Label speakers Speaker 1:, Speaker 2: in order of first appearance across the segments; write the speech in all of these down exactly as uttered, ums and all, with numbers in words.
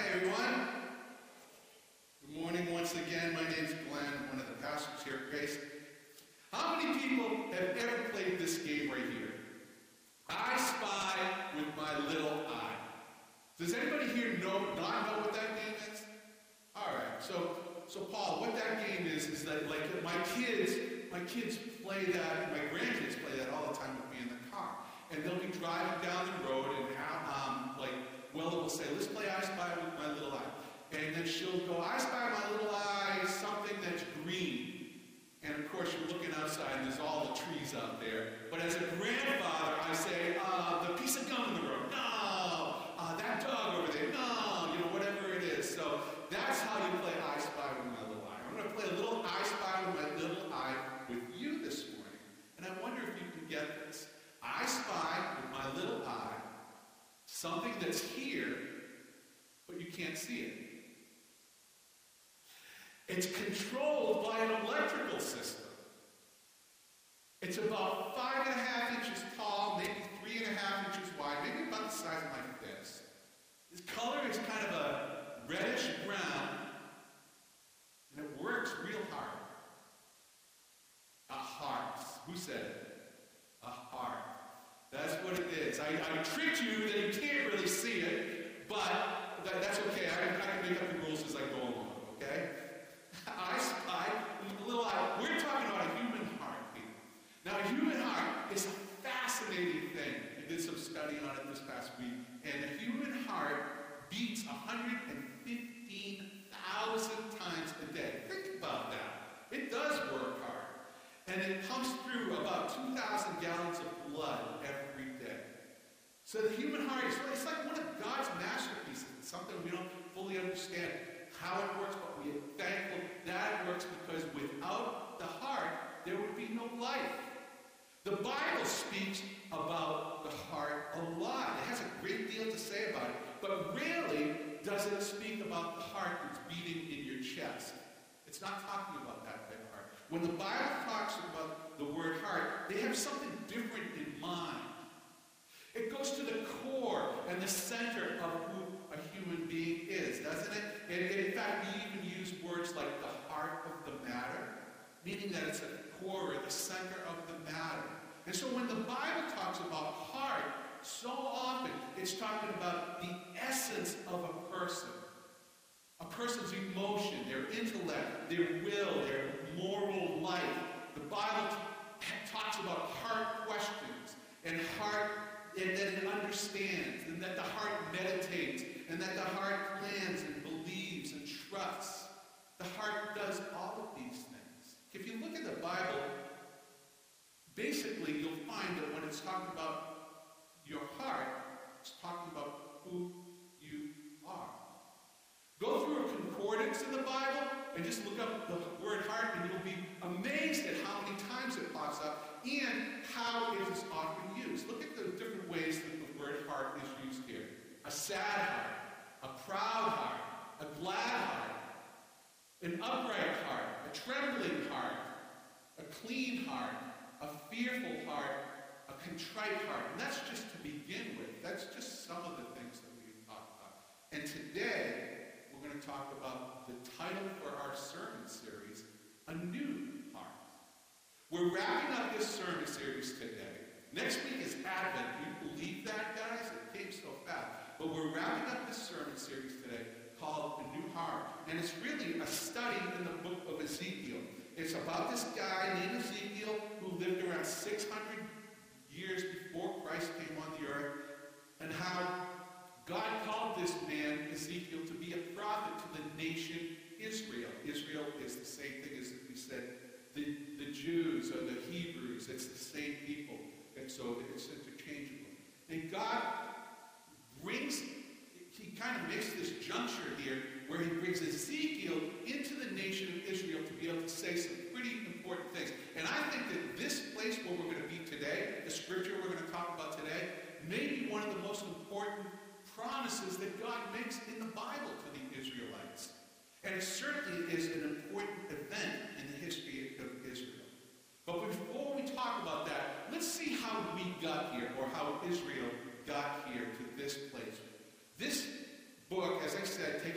Speaker 1: everyone. Good morning once again. My name's Glenn, one of the pastors here at Grace. How many people have ever played this game right here? I Spy with My Little Eye. Does anybody here know not know what that game is? All right. So, so Paul, what that game is is that like my kids, my kids play that, my grandkids play that all the time with me in the car, and they'll be driving down the road and um, like. Willa will say, let's play I Spy with My Little Eye. And then she'll go, I spy my little eye, something that's green. And of course, you're looking outside and there's all the trees out there. But as a grandfather, I say, uh, the piece of gum in the road. No. Uh, that dog over there. No. You know, whatever it is. So that's how you play I Spy with My Little Eye. I'm going to play a little I Spy with My Little Eye with you this morning. And I wonder if you can get this. I spy with my little eye something that's here, but you can't see it. It's controlled by an electrical system. It's about five and a half inches tall, maybe three and a half inches wide, maybe about the size of my fist. Its color is kind of a reddish brown, and it works real hard. A heart. Who said it? A heart. That's what it is. I, I tricked you that you can't really see it, but that, that's okay. I, I can make up the rules as I go along, okay? I spy with a little eye. We're talking about a human heart here. Now, a human heart is a fascinating thing. I did some study on it this past week, and a human heart beats one hundred fifteen thousand times a day. Think about that. It does work hard. And it pumps through about two thousand gallons of blood every day. So the human heart is it's like one of God's masterpieces. It's something we don't fully understand how it works, but we are thankful that it works because without the heart, there would be no life. The Bible speaks about the heart a lot. It has a great deal to say about it, but rarely does it speak about the heart that's beating in your chest. It's not talking about that type of heart. When the Bible talks about the word heart, they have something different in mind. It goes to the core and the center of who a human being is, doesn't it? And, and in fact, we even use words like the heart of the matter, meaning that it's at the core or the center of the matter. And so when the Bible talks about heart, so often it's talking about the essence of a person. A person's emotion, their intellect, their will, their moral life. The Bible t- talks about heart questions and heart, and that it understands, and that the heart meditates, and that the heart plans and believes and trusts. The heart does all of these things. If you look at the Bible, basically you'll find that when it's talking about your heart, it's talking about who you are. Go through a concordance in the Bible and just look up the word heart and you'll be amazed at how many times it pops up and how it is often used. Look at the different ways that the word heart is used here. A sad heart, a proud heart, a glad heart, an upright heart, a trembling heart, a clean heart, a fearful heart, a contrite heart. And that's just to begin with. That's just some of the things that we've talked about. And today, we're going to talk about the title for our sermon series, A New Heart. We're wrapping up this sermon series today. Next week is Advent. Do you believe that, guys? It came so fast. But we're wrapping up this sermon series today called A New Heart. And it's really a study in the book of Ezekiel. It's about this guy named Ezekiel who lived around six hundred years before Christ came on the earth, and how God called this man, Ezekiel, to be a prophet to the nation Israel. Israel is the same thing as we said, the, the Jews or the Hebrews. It's the same people. And so it's interchangeable. And God brings, he kind of makes this juncture here where he brings Ezekiel into the nation of Israel to be able to say some pretty important things. And I think that this place where we're going to be today, the scripture we're going to talk about today, may be one of the most important promises that God makes in the Bible to the Israelites. And it certainly is an important event in the history of Israel. But before we talk about that, let's see how we got here, or how Israel got here to this place. This book, as I said,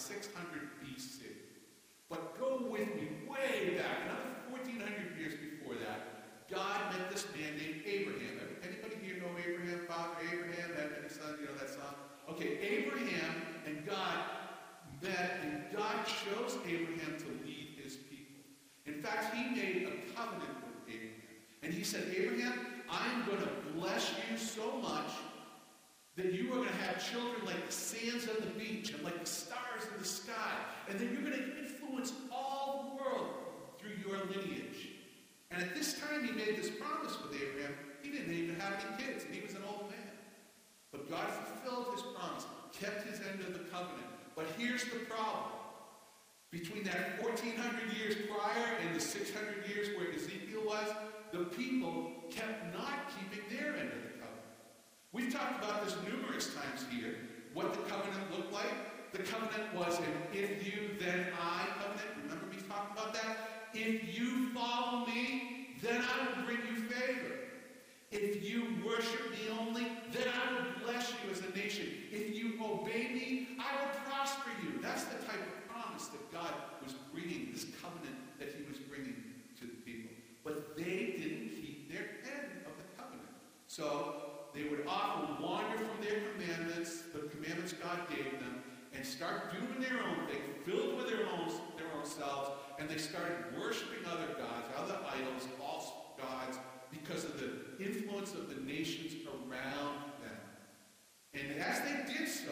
Speaker 1: six hundred B C. But go with me way back, another fourteen hundred years before that, God met this man named Abraham. Anybody here know Abraham? Father Abraham had many sons, you know that song? Okay, Abraham and God met, and God chose Abraham to lead his people. In fact, he made a covenant with Abraham. And he said, Abraham, I'm going to bless you so much that you are going to have children like the sands on the beach and like the stars in the sky. And then you're going to influence all the world through your lineage. And at this time he made this promise with Abraham. He didn't even have any kids, and he was an old man. But God fulfilled his promise, kept his end of the covenant. But here's the problem. Between that fourteen hundred years prior and the six hundred years where Ezekiel was, the people kept not keeping their end of the covenant. We've talked about this numerous times here, what the covenant looked like. The covenant was an if you, then I covenant. Remember me talking about that? If you follow me, then I will bring you favor. If you worship me only, then I will bless you as a nation. If you obey me, I will prosper you. That's the type of promise that God was bringing, this covenant that he was bringing to the people. But they didn't keep their end of the covenant. So they would often wander from their commandments, the commandments God gave them, and start doing their own thing, filled with their own, their own selves, and they started worshiping other gods, other idols, false gods, because of the influence of the nations around them. And as they did so,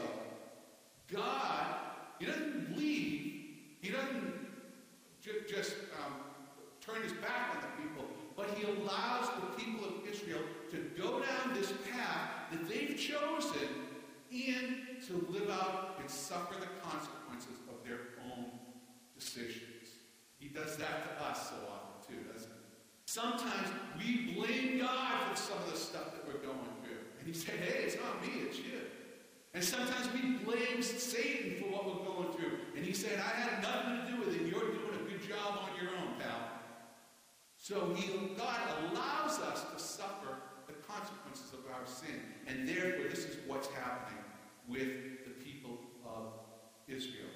Speaker 1: God, he doesn't leave, he doesn't ju- just um, turn his back on the people, but he allows the people of Israel to go down this path that they've chosen and to live out and suffer the consequences of their own decisions. He does that to us so often too, doesn't he? Sometimes we blame God for some of the stuff that we're going through. And he said, hey, it's not me, it's you. And sometimes we blame Satan for what we're going through. And he said, I had nothing to do with it. You're doing a good job on your own, pal. So he, God allows us to suffer the consequences of our sin. And therefore, this is what's happening with the people of Israel.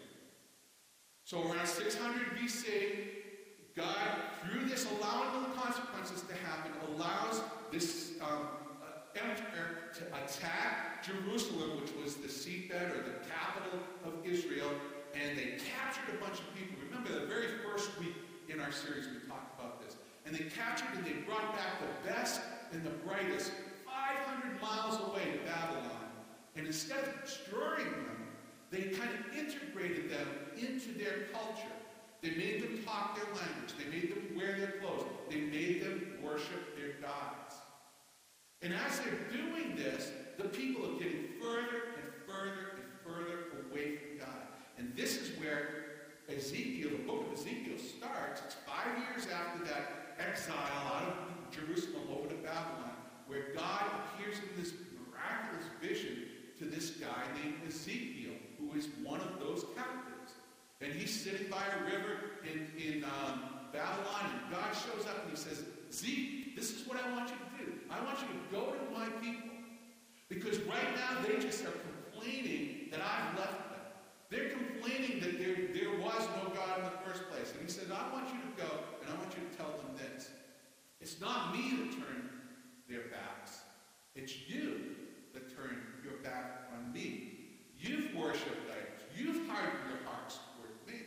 Speaker 1: So around six hundred B C, God, through this allowing the consequences to happen, allows this um, uh, emperor to attack Jerusalem, which was the seatbed or the capital of Israel, and they captured a bunch of people. Remember, the very first week in our series we talked about this. And they captured and they brought back the best and the brightest five hundred miles away to Babylon. And instead of destroying them, they kind of integrated them into their culture. They made them talk their language. They made them wear their clothes. They made them worship their gods. And as they're doing this, the people are getting further and further and further away from God. And this is where Ezekiel, the book of Ezekiel starts. It's five years after that exile out of Jerusalem over to Babylon, where God appears in this miraculous vision to this guy named Ezekiel, who is one of those captives. And he's sitting by a river in, in um, Babylon, and God shows up and he says, Zeke, this is what I want you to do. I want you to go to my people. Because right now they just are complaining that I've left them. They're complaining that there, there was no God in the first place. And he says, I want you to go, and I want you to tell them this. It's not me that turned their backs. It's you that turned your back on me. You've worshipped idols. You've hardened your hearts toward me.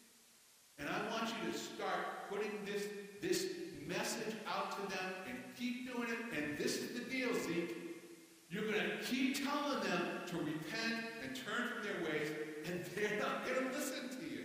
Speaker 1: And I want you to start putting this, this message out to them and keep doing it. And this is the deal, Zeke. You're going to keep telling them to repent and turn from their ways, and they're not going to listen to you.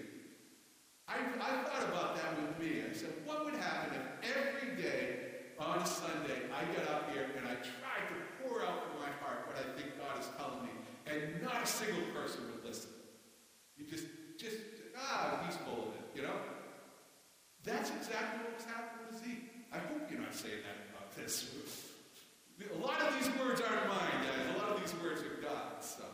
Speaker 1: I, I thought about that with me. I said, what would happen if every day on a Sunday I got up here and I tried to pour out from my heart what I think God is telling me, and not a single person would listen? You just, just, ah, he's full of it, you know? That's exactly what was happening with Zeke. I hope you're not saying that about this. A lot of these words aren't mine, guys. A lot of these words are God's. So.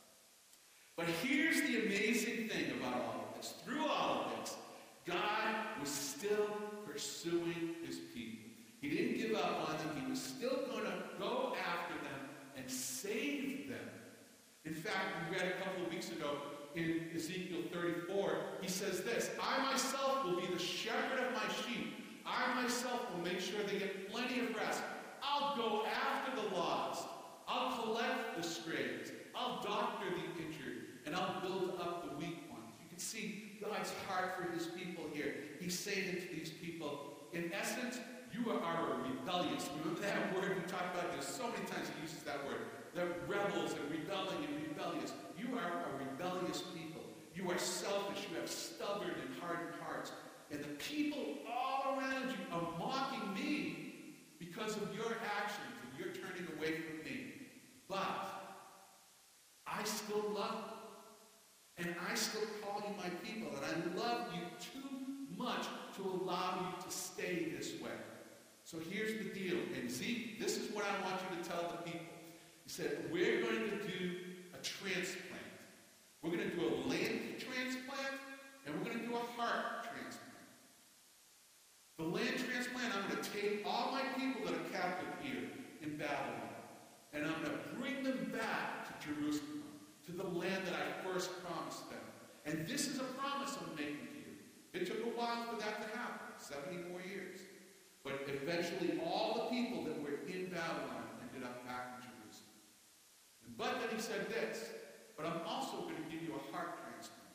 Speaker 1: But here's the amazing thing about all of this. Through all of this, God was still pursuing his people. He didn't give up on them. He was still going to go after them and save them. In fact, we read a couple of weeks ago in Ezekiel thirty-four, he says this, I myself will be the shepherd of my sheep. I myself will make sure they get plenty of rest. I'll go after the lost. I'll collect the strays. I'll doctor the injured. And I'll build up the weak ones. You can see God's heart for his people here. He's saying to these people, in essence, you are rebellious. Remember that word we talked about? There's so many times he uses that word. They're rebels and rebelling and rebellious. You are a rebellious people. You are selfish. You have stubborn and hardened hearts. And the people all around you are mocking me because of your actions and you're turning away from me. But I still love you. And I still call you my people. And I love you too much to allow you to stay this way. So here's the deal. And Zeke, this is what I want you to tell the people. He said, we're going to do a transplant. We're going to do a land transplant, and we're going to do a heart transplant. The land transplant, I'm going to take all my people that are captive here in Babylon, and I'm going to bring them back to Jerusalem, to the land that I first promised them. And this is a promise I'm making to you. It took a while for that to happen, seventy-four years. But eventually all the people that were in Babylon ended up back in Jerusalem. But then he said this, but I'm also going to give you a heart transplant.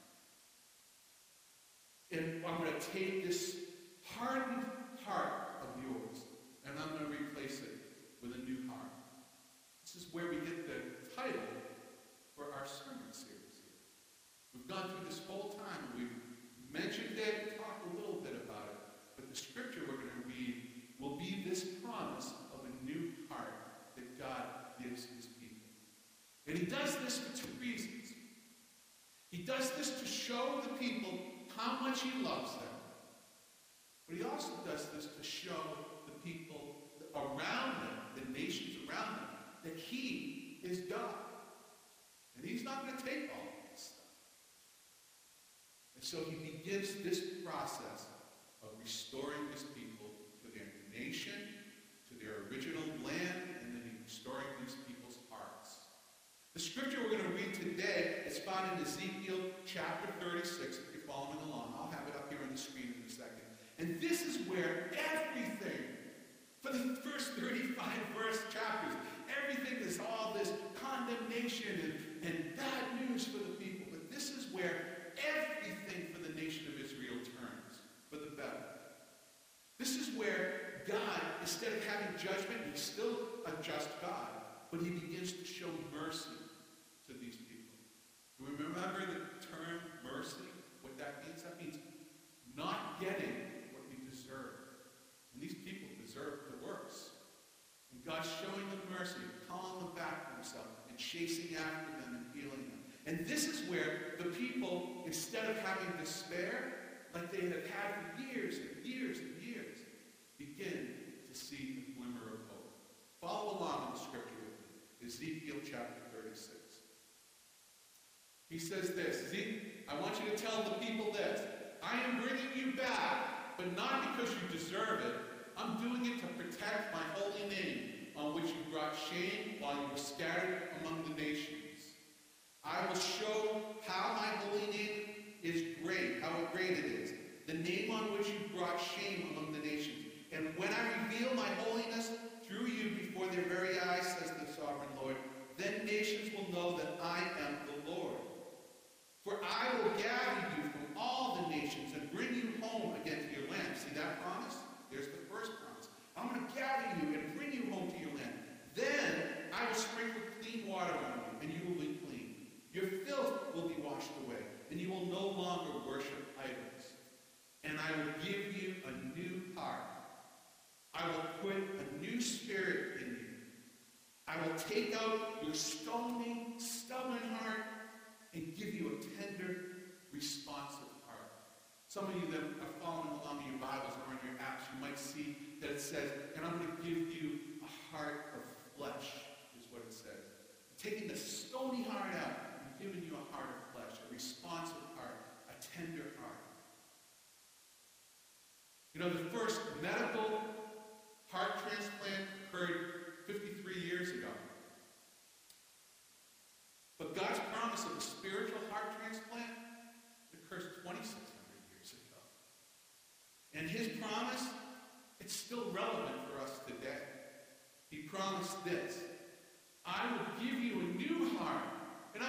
Speaker 1: And I'm going to take this hardened heart of yours, and I'm going to replace it with a new heart. This is where we get the title for our sermon series here. We've gone through this whole time, and we've mentioned it, talked a little bit about it, but the scripture we're going to read will be this promise of a new heart that God gives his people. And he does this for two reasons. He does this to show the people how much he loves them. But he also does this to show the people around them, the nations around them, that he is God. And he's not going to take all of this stuff. And so he begins this process of restoring his people to their nation, to their original land, and then he's restoring these people's hearts. The scripture we're going to read today is found in Ezekiel chapter thirty-six. If you're following along, I'll have it up here on the screen in a second. And this is where everything, for the first thirty-five verse chapters, everything is all this condemnation and, and bad news for the people. But this is where everything for the nation of Israel turns for the better. This is where God, instead of having judgment, he's still a just God, but he begins to show mercy to these people. Do we remember the term mercy? What that means? That means not getting what you deserve. And these people deserve the worst. And God's showing them mercy, calling them back to himself, and chasing after them and healing them. And this is where the people, instead of having despair, like they have had for years and years and years, begin to see the glimmer of hope. Follow along in the scripture with me. Ezekiel chapter thirty-six. He says this, Zeke, I want you to tell the people this. I am bringing you back, but not because you deserve it. I'm doing it to protect my holy name, on which you brought shame while you were scattered among the nations. I will show how my holy name is great, how great it is, the name on which you brought shame among the nations. And when I reveal my holiness through you before their very eyes, says the sovereign Lord, then nations will know that I am the Lord. For I will gather you from all the nations and bring you home again to your land. See that promise? There's the first promise. I'm going to gather you and bring you home to your land. Then I will sprinkle clean water on you, and you will be clean. Your filth will be washed away, and you will no longer worship idols. And I will give you a new heart. I will put a new spirit in you. I will take out your stony, stubborn heart and give you a tender, responsive heart. Some of you that are following along in your Bibles or in your apps, you might see that it says, and I'm going to give you a heart of flesh, is what it says. I'm taking the stony heart out and giving you a heart of flesh, a responsive heart, a tender heart. You know, the first medical heart transplant occurred fifty-three years ago. But God's promise of a spiritual heart transplant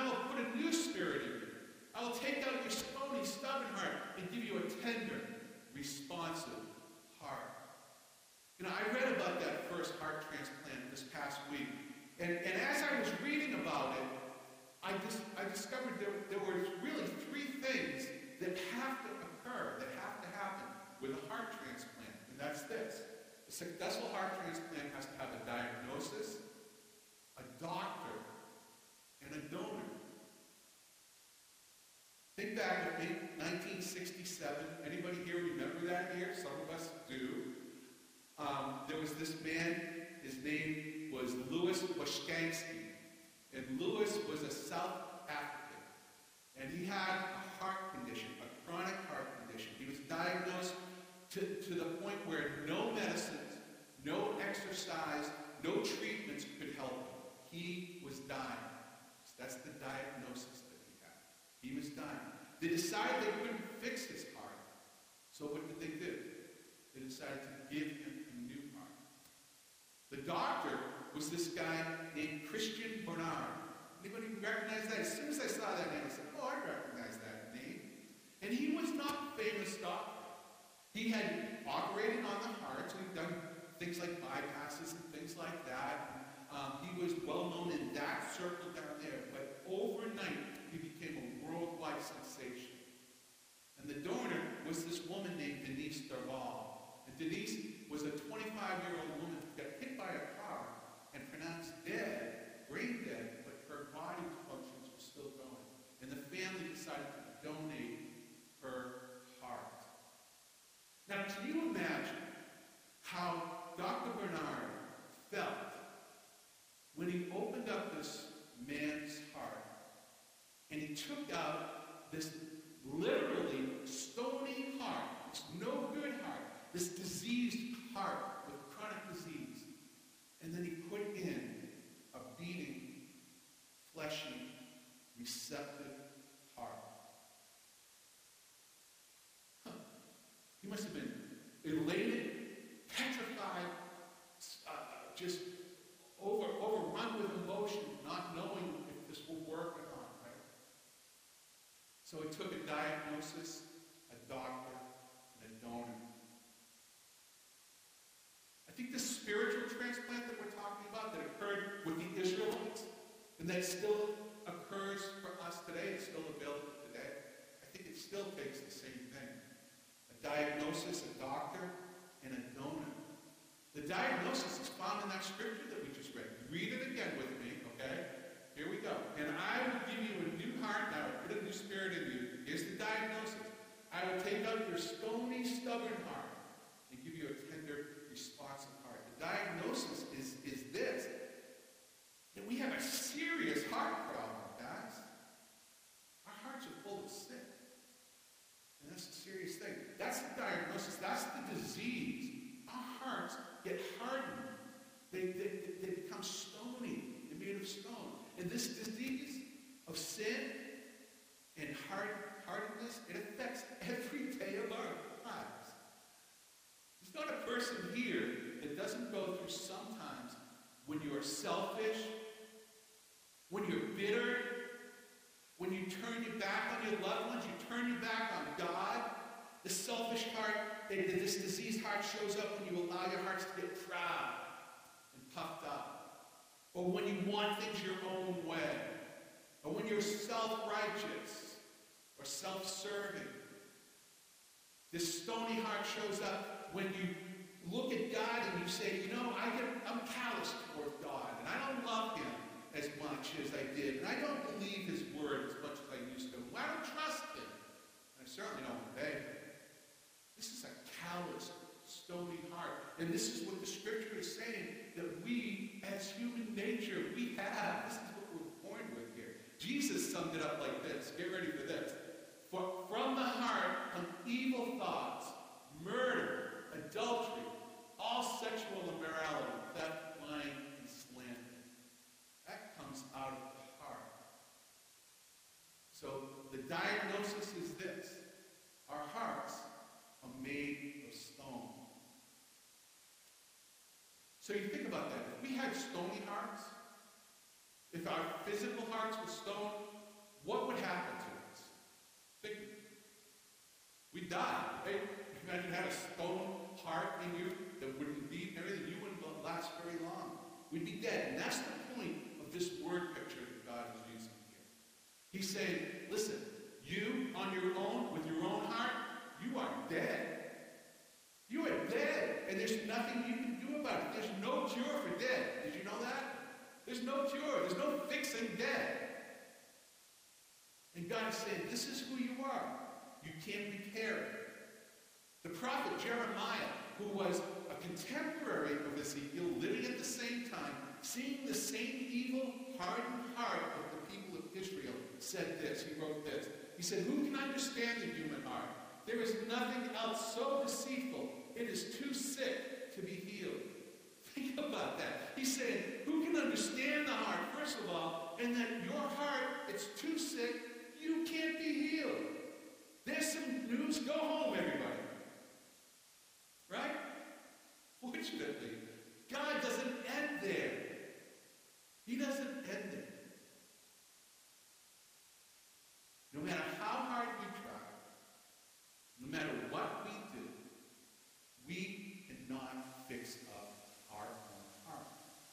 Speaker 1: I will put a new spirit in you. I will take out your stony, stubborn heart and give you a tender, responsive heart. You know, I read about that first heart transplant this past week. And, and as I was reading about it, I, dis- I discovered there, there were really three things that have to occur, that have to happen with a heart transplant. And that's this. A successful heart transplant has to have a diagnosis, a doctor, and a donor. Think back with me, nineteen sixty-seven. Anybody here remember that year? Some of us do. Um, there was this man, his name was Louis Washkansky. And Louis was a South African. And he had a heart condition, a chronic heart condition. He was diagnosed to, to the point where no medicines, no exercise, no treatments could help him. He was dying. That's the diagnosis that he had. He was dying. They decided they couldn't fix his heart. So what did they do? They decided to give him a new heart. The doctor was this guy named Christian Barnard. Anybody recognize that? As soon as I saw that name, I said, oh, I recognize that name. And he was not a famous doctor. He had operated on the heart, so he'd done things like bypasses and things like that. Um, he was well known in that circle down there. But overnight, he became a worldwide sensation. And the donor was this woman named Denise Darval. And Denise was a twenty-five-year-old woman who got hit by a car and pronounced dead, brain dead, but her body functions were still going. And the family decided to donate her heart. Now, can you imagine how Doctor Barnard felt when he opened up this man's heart and he took out this literally stony heart, this no good heart, this diseased heart with chronic disease, and then he put in a beating, fleshy, receptive heart. Huh. He must have been elated, petrified, uh, just over, overrun with emotion, not knowing if this will work or not, right? So it took a diagnosis, a doctor, and a donor. I think the spiritual transplant that we're talking about that occurred with the Israelites, and that still occurs for us today, it's still available today, I think it still takes the same thing. A diagnosis, a doctor, and a donor. The diagnosis is found in that scripture that we just read. Read it again with me, okay? Here we go. And I will give you a new heart, and I will put a new spirit in you. Here's the diagnosis. I will take out your stony, stubborn heart and give you a tender, responsive heart. The diagnosis is, is this, that we have a serious heart problem, guys. Our hearts are full of sin. And that's a serious thing. That's the diagnosis. That's the disease. Our hearts get hardened. They, they, they become stony. They're made of stone. And this disease of sin and hard, hardness, it affects every day of our lives. There's not a person here that doesn't go through sometimes when you are selfish, when you're bitter, when you turn your back on your loved ones, you turn your back on God. The selfish heart, this diseased heart shows up when you allow your hearts to get proud and puffed up. Or when you want things your own way. Or when you're self-righteous or self-serving. This stony heart shows up when you look at God and you say, you know, I get, I'm callous toward God, and I don't love him as much as I did, and I don't believe his word as much as I used to. Well, I don't trust him. And I certainly don't obey him. This is a callous, stony heart. And this is what the scripture is saying, that we, as human nature, we have. This is what we're born with here. Jesus summed it up like this. Get ready for this. For from the heart come evil thoughts, murder, adultery, all sexual immorality, theft, lying, and slander. That comes out of the heart. So the diagnosis is this. Our hearts are made of stone. So you think about that. If we had stony hearts, if our physical hearts were stone, what would happen to us? Think of it. We'd die, right? Imagine having a stone heart in you that wouldn't beat and everything. You wouldn't last very long. We'd be dead. And that's the point of this word picture that God is using here. He's saying, listen, you on your own, with your own heart, you are dead. You are dead. And there's nothing you can do about it. There's no cure for dead. Did you know that? There's no cure. There's no fixing dead. And God is saying, this is who you are. You can't repair it. The prophet Jeremiah, who was a contemporary of Ezekiel, living at the same time, seeing the same evil, hardened heart of the people of Israel, said this. He wrote this. He said, who can understand the human heart? There is nothing else so deceitful. It is too sick to be healed. Think about that. He's saying, who can understand the heart, first of all, and that your heart, it's too sick, you can't be healed. There's some news. Go home, everybody. Right? Fortunately, God doesn't end there. He doesn't end there. No matter how hard we try, no matter what we do, we cannot fix up our own heart.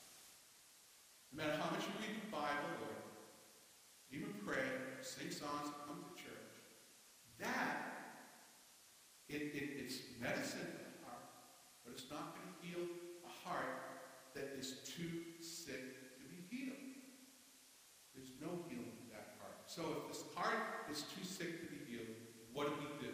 Speaker 1: No matter how much you read the Bible or even pray, sing songs, come to church, that, it, it, it's medicine for the heart, but it's not going to heal a heart that is too sick to be healed. There's no healing in that heart. So if this heart is too sick to be healed, what do we do?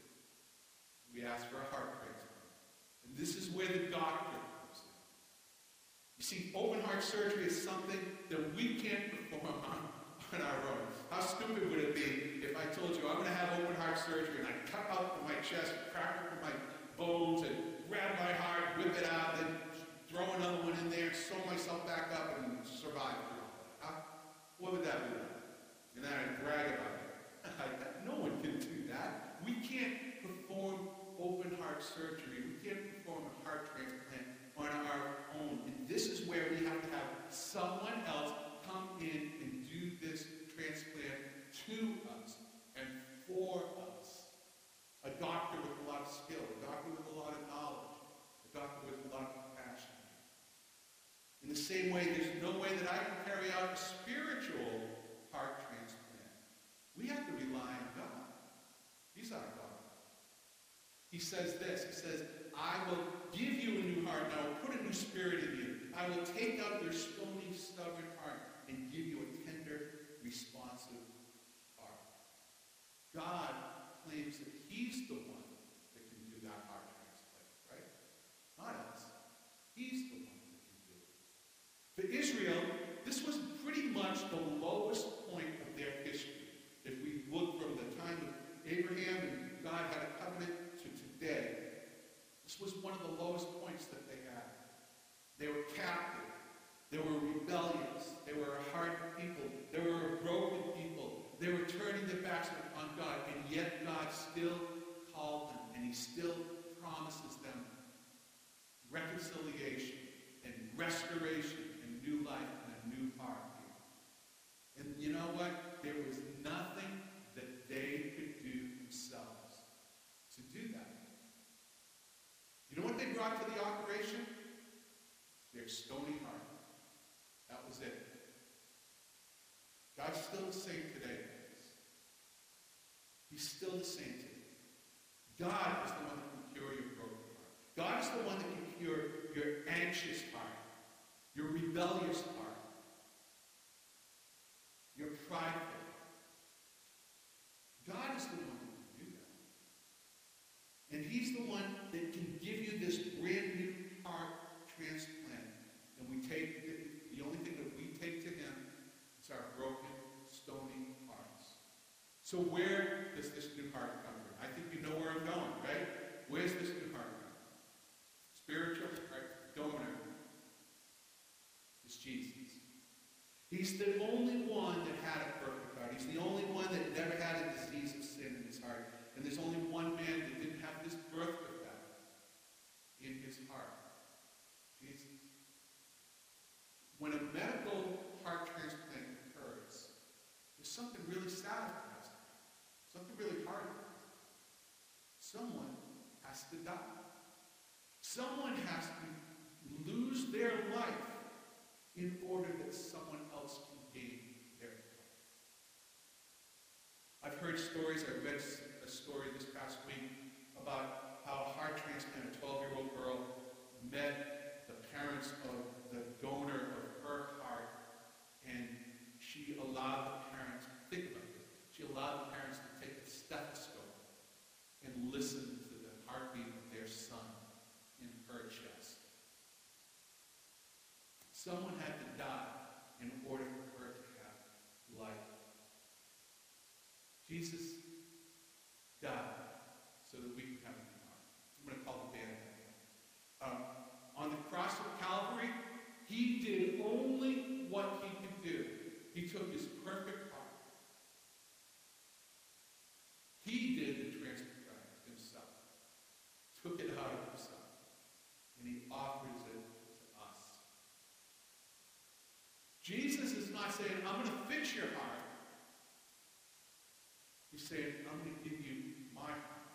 Speaker 1: We ask for a heart transplant. And this is where the doctor comes in. You see, open heart surgery is something that we can't perform on, on our own. How stupid would it be if I told you I'm going to have open heart surgery and I cut out my chest, crack open my bones, and grab my heart, whip it out, then throw another one in there, sew myself back up, and survive. Huh? What would that be like? And then I'd brag about it. No one can do that. We can't perform open heart surgery. We can't perform a heart transplant on our own. And this is where we have to have someone else come in and do this transplant to us and for us. A doctor with a lot of skill, a doctor with a lot of knowledge, a doctor with a lot of compassion. In the same way, there's no way that I can carry out a spiritual heart transplant. We have to rely on God. He's our God. He says this, he says, I will give you a new heart, and I will put a new spirit in you. I will take out your stony, stubborn heart and give you a tender, responsive heart. God claims that he's the one that can do that heart transplant, right? Not us. He's the one that can do it. For Israel, this was pretty much the lowest point of their history. If we look from the time of Abraham and God had a covenant to today, this was one of the lowest points that they had. They were captive. They were rebellious. They were a hardened people. They were a broken people. They were turning their backs on God, and yet God still called them, and he still promises them reconciliation and restoration and new life and a new heart. And you know what? There was nothing that they could do themselves to do that. You know what they brought to the operation? Their stony heart. That was it. God's still the same today, guys. He's still the same today. God is the one that can cure your broken heart. God is the one that can cure your anxious heart, your rebellious heart, your prideful heart. God is the one that can do that. And he's the one that can give you this brand new heart transplant. And we take, the, the only thing that we take to him is our broken, stony hearts. So where does this new heart come from? I think you know where I'm going, right? Where's this new heart come from? Spiritual, right? Donor is Jesus. He's the only one that had a perfect heart. He's the only one that never had a disease of sin in his heart. And there's only one man that didn't have this birth defect in his heart. Jesus. When a medical heart transplant occurs, there's something really sad someone has to die. Someone has to lose their life in order that someone else can gain their life. I've heard stories, I read a story this past week about how a heart transplant, a twelve-year-old girl, met the parents of the donor of her heart, and she allowed the parents, think about this, she allowed the parents to take a stethoscope and listen to the heartbeat of their son in her chest. Someone had to die in order for her to have life. Jesus died so that we can have a new heart. I'm going to call the band back. Um, on the cross of Calvary, he did only what he could do. He took his perfect heart. He did the transplant himself. Took it out of himself. And he offers it to us. Jesus is not saying, I'm going to fix your heart. He's saying, I'm going to give you my heart.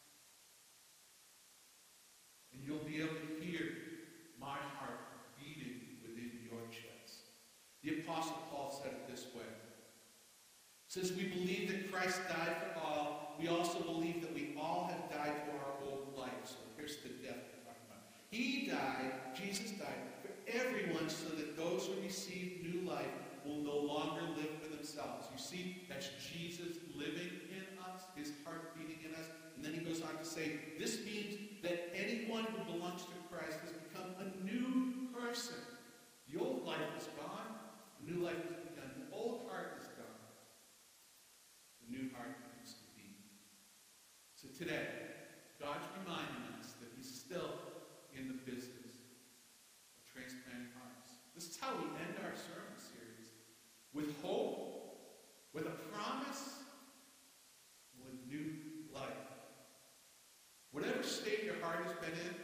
Speaker 1: And you'll be able to hear my heart beating within your chest. The Apostle Paul said it this way. Since we believe that Christ died for all, we also believe that we all have died to our old life. So here's the death we're talking about. He died, Jesus died, for everyone so that those who receive new life will no longer live for themselves. You see, that's Jesus living in us, his heart beating in us. And then he goes on to say, this means that anyone who belongs to Christ has become a new person. The old life is gone. The new life has begun. The old heart is gone. The new heart begins to beat. So today, God's reminding us that he's still in the business of transplanting hearts. This is how we end our sermon series. With hope, with a promise, with new life. Whatever state your heart has been in,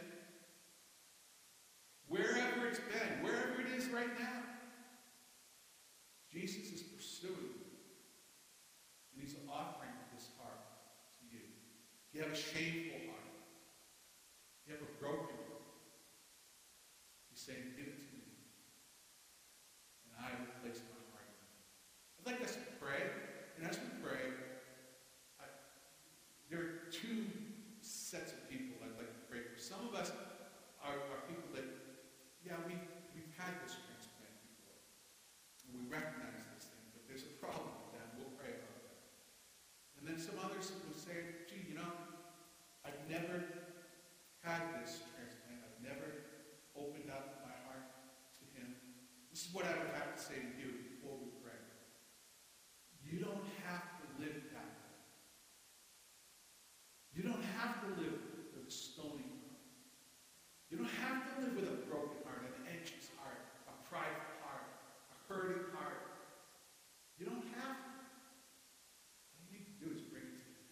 Speaker 1: wherever it's been, wherever it is right now, Jesus is pursuing you. And he's offering his heart to you. If you have a shameful heart, if you have a broken heart, he's saying, give it to me. And I will place my heart in it. I'd like us to pray. And as we pray, I, there are two sets of people I'd like to pray for. Some of us are, are people that, yeah, we, we've had this transplant before. And we recognize this thing, but there's a problem with that. We'll pray about that. And then some others will say, gee, you know, I've never had this transplant. I've never opened up my heart to him. This is what I would have to say to you before we pray. You don't have to live that way. You don't have to live with a stony heart. You don't have to live with a broken heart, an anxious heart, a prideful heart, a hurting heart. You don't have to. All you need to do is bring it to him.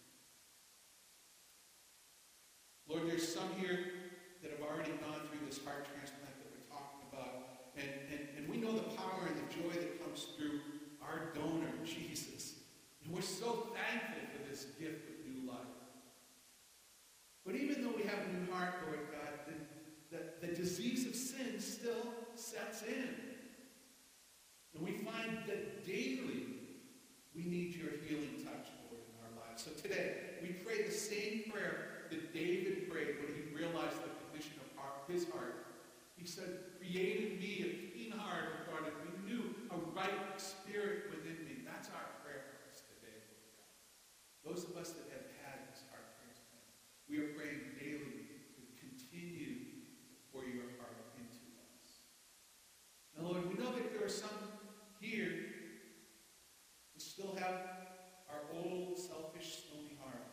Speaker 1: Lord, there's some here that have already gone through this heart transplant that we're talking about. And, and, and we know the power and the joy that comes through our donor, Jesus. And we're so thankful for this gift of new life. But even though we have a new heart, Lord God, the, the, the disease of sin still sets in. And we find that daily we need your healing touch, Lord, in our lives. So today, we pray the same prayer that David prayed when he realized the condition of our, his heart. He said, create in me a clean heart, O God, and renew a right spirit within me. That's our prayer for us today, Lord God. Those of us that have had this heart transplant, we are praying daily to continue to pour your heart into us. Now, Lord, we know that there are some here who still have our old, selfish, stony heart.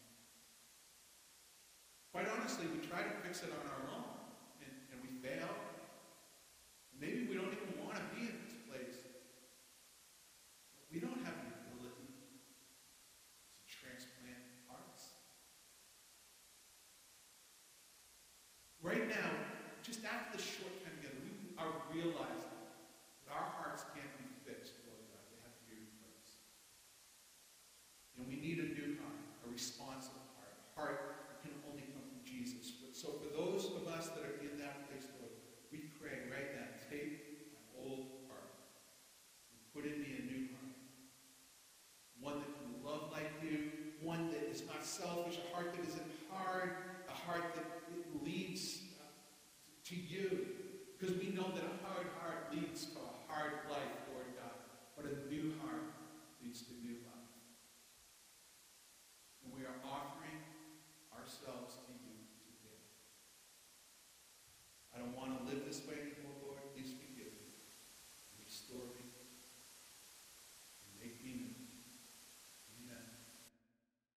Speaker 1: Quite honestly, we try to fix it on our own, and, and we fail. Maybe we don't even want to be in this place. But we don't have the ability to transplant hearts. Right now, just after this short time together, we are realizing that our hearts can't be fixed, Lord God. They have to be replaced. And we need a new heart, a responsible